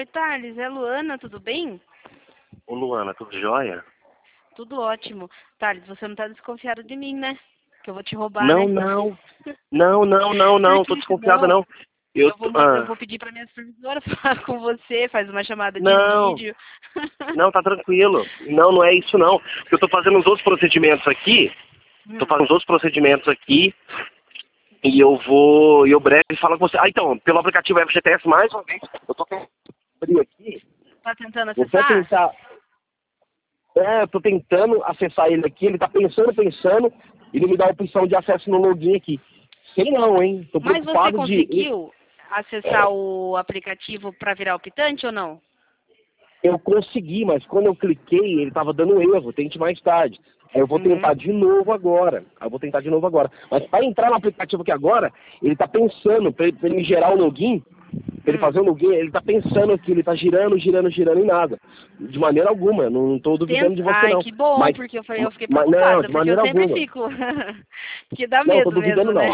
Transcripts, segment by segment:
Oi, Thales, é Luana, tudo bem? Ô Luana, tudo jóia? Tudo ótimo. Thales, você não tá desconfiado de mim, né? Que eu vou te roubar, Não, né? não. Não, não, não, não. Tô Porque desconfiada senão não. Eu tô. eu vou pedir para minha supervisora falar com você, faz uma chamada de Não, vídeo. não, tá tranquilo. Não, não é isso não. Eu tô fazendo uns outros procedimentos aqui. Tô Hum, fazendo uns outros procedimentos aqui. E eu vou. E eu breve falo com você. Ah, então, pelo aplicativo FGTS mais uma vez. Eu tô querendo abrir aqui. tá tentando Vou até acessar? tentar. Eu tô tentando acessar ele aqui. Ele tá pensando. E ele me dá a opção de acesso no login aqui. Sei não, hein? Tô Mas você preocupado de. conseguiu acessar o aplicativo para virar optante ou não? Eu consegui, mas quando eu cliquei, ele estava dando erro, tente mais tarde. Aí eu vou tentar Uhum. de novo agora. Mas para entrar no aplicativo aqui agora, ele está pensando, para ele gerar o login, para ele Hum. fazer o login, ele está pensando aqui, ele está girando e nada. De maneira alguma, não estou duvidando de você Ai, não. que bom, Mas, porque eu fiquei não, preocupada, de porque eu maneira sempre alguma. fico. Que dá Não, estou medo duvidando mesmo, né? não.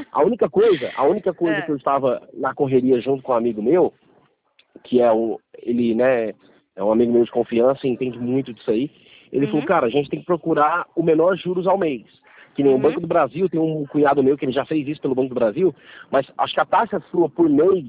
A única coisa que É. eu estava na correria junto com um amigo meu, que é ele, né, é um amigo meu de confiança e entende muito disso aí. Ele falou, Uhum. cara, a gente tem que procurar o menor juros ao mês. Que nem o Uhum. Banco do Brasil, tem um cunhado meu que ele já fez isso pelo Banco do Brasil, mas acho que a taxa sua por mês,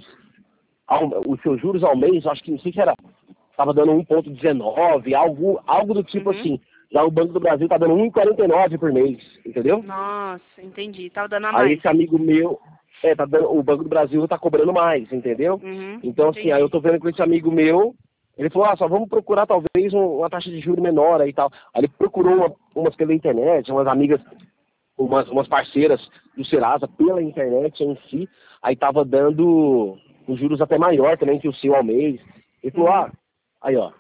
os seus juros ao mês, acho que não sei se era, estava dando 1,19, algo do tipo Uhum. assim. Já o Banco do Brasil está dando 1,49 por mês, entendeu? Nossa, entendi. Tava dando a Aí mais. esse amigo meu, tá dando, o Banco do Brasil tá cobrando mais, entendeu? Uhum. Então, assim, aí eu Entendi. tô vendo com esse amigo meu, ele falou, só vamos procurar talvez uma taxa de juros menor aí e tal. Aí ele procurou umas pela internet, umas amigas, umas parceiras do Serasa pela internet em si, aí tava dando os juros até maior também que o seu ao mês. Ele falou, Uhum. aí ó,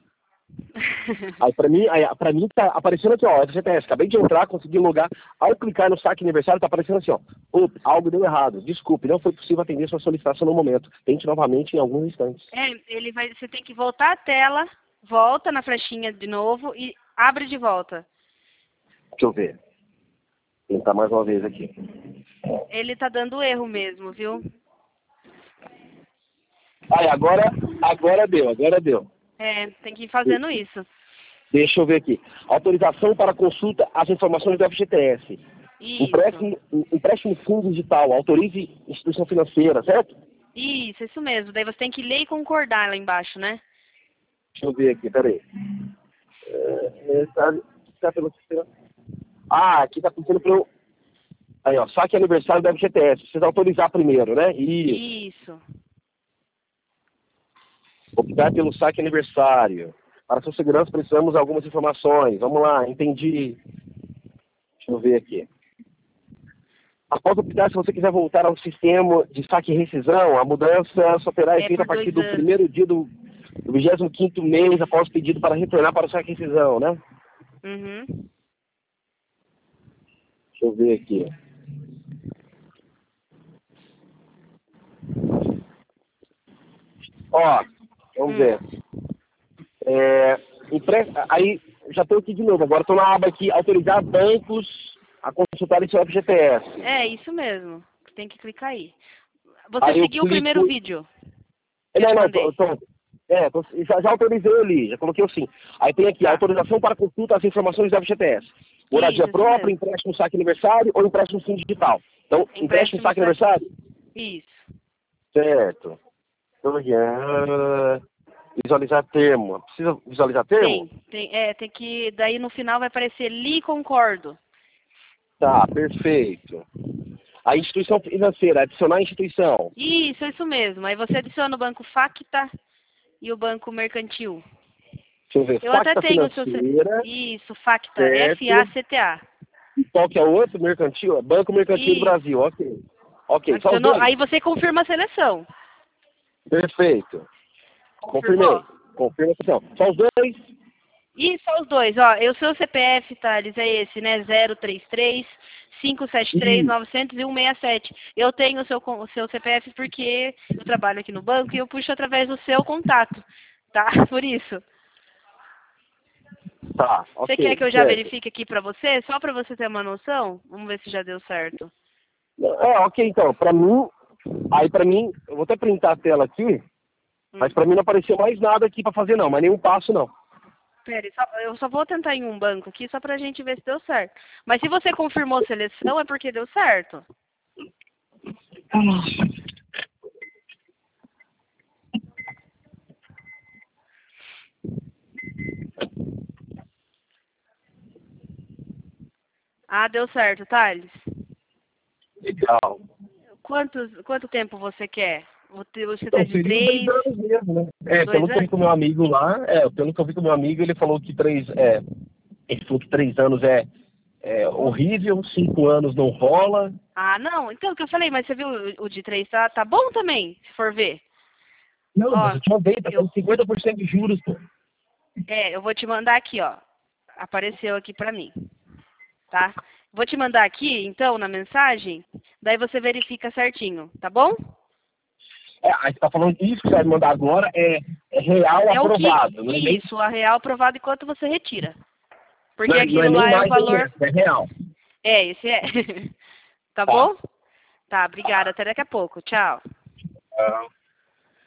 aí pra mim tá aparecendo aqui, ó, FGTS, acabei de entrar, consegui logar. Ao clicar no saque aniversário, tá aparecendo assim, ó, algo deu errado, desculpe, não foi possível atender sua solicitação no momento. Tente novamente em alguns instantes. Você tem que voltar à tela, volta na flechinha de novo e abre de volta. Deixa eu ver. Tentar mais uma vez aqui. Ele tá dando erro mesmo, viu? Aí, agora deu. É, tem que ir fazendo isso. Deixa eu ver aqui. Autorização para consulta às informações do FGTS. Isso. Empréstimo fundo digital. Autorize instituição financeira, certo? Isso mesmo. Daí você tem que ler e concordar lá embaixo, né? Deixa eu ver aqui, peraí. Tá pelo sistema. Aqui tá pensando pelo. Aí, ó, saque aniversário do FGTS. Precisa autorizar primeiro, né? Isso. Isso. Optar pelo saque aniversário. Para sua segurança, precisamos de algumas informações. Vamos lá, entendi. Deixa eu ver aqui. Após optar, se você quiser voltar ao sistema de saque e rescisão, a mudança só será É feita a por partir 2 do anos. primeiro dia do 25º mês após o pedido para retornar para o saque e rescisão, né? Uhum. Deixa eu ver aqui. Ó, vamos Hum. ver. Aí, já estou aqui de novo. Agora estou na aba aqui, autorizar bancos a consultarem seu FGTS. É isso mesmo. Tem que clicar aí. Você Aí eu seguiu o primeiro clico. vídeo que eu Não, te não, mandei? já autorizei ali, já coloquei o sim. Aí tem aqui, Tá. autorização para consulta às informações do FGTS. Moradia Isso própria, mesmo. empréstimo saque aniversário ou empréstimo fundo digital. Então, empréstimo Empréstimo saque saque. aniversário? Isso. Certo. Então, aqui, visualizar termo. Precisa visualizar termo? Tem que. Daí no final vai aparecer li concordo. Tá, perfeito. A instituição financeira, adicionar a instituição. Isso mesmo. Aí você adiciona o banco Facta e o banco mercantil. Deixa eu ver, Eu até facta tenho o seu. financeira, Isso, Facta. certo. FACTA. E qual que é o outro? Mercantil? Banco Mercantil do Isso. Brasil, ok. Ok, só os Adicionou. dois? Aí você confirma a seleção. Perfeito. Confirmou? Confirmei. Confirma a sessão. Só os dois? E só os dois, ó. O seu CPF, Thales, é esse, né? 033 573 Isso. 900 e 167. Eu tenho o seu CPF porque eu trabalho aqui no banco e eu puxo através do seu contato, tá? Por isso. Tá, Você quer que ok, eu já certo. verifique aqui pra você? Só pra você ter uma noção? Vamos ver se já deu certo. Ok, então, pra mim, eu vou até printar a tela aqui, Mas pra mim não apareceu mais nada aqui pra fazer não, mas nenhum passo não. Pera, eu só vou tentar em um banco aqui só pra gente ver se deu certo. Mas se você confirmou a seleção é porque deu certo. Ah, deu certo, Thales. Legal. Quanto tempo você quer? Você tá Então, de seria 3, 2 anos mesmo, né? 2 Pelo que eu vi anos? com o meu amigo lá, pelo que eu vi com o meu amigo, ele falou que ele falou que 3 anos é horrível, 5 anos não rola. Ah, não. Então, o que eu falei, mas você viu o de 3 tá bom também, se for ver. Não, mas Ó, eu tinha vez, tá eu, com 50% de juros, pô. eu vou te mandar aqui, ó. Apareceu aqui pra mim, tá? Vou te mandar aqui, então, na mensagem, daí você verifica certinho, tá bom? Aí você tá falando que isso que você vai me mandar agora é real É o que, aprovado, não é nem, isso, a real aprovado enquanto você retira. não Porque é, não é aquilo nem lá é o mais nem valor, menos, é real. esse é. Tá Tá. bom? Tá, obrigada, até daqui a pouco, tchau. Ah.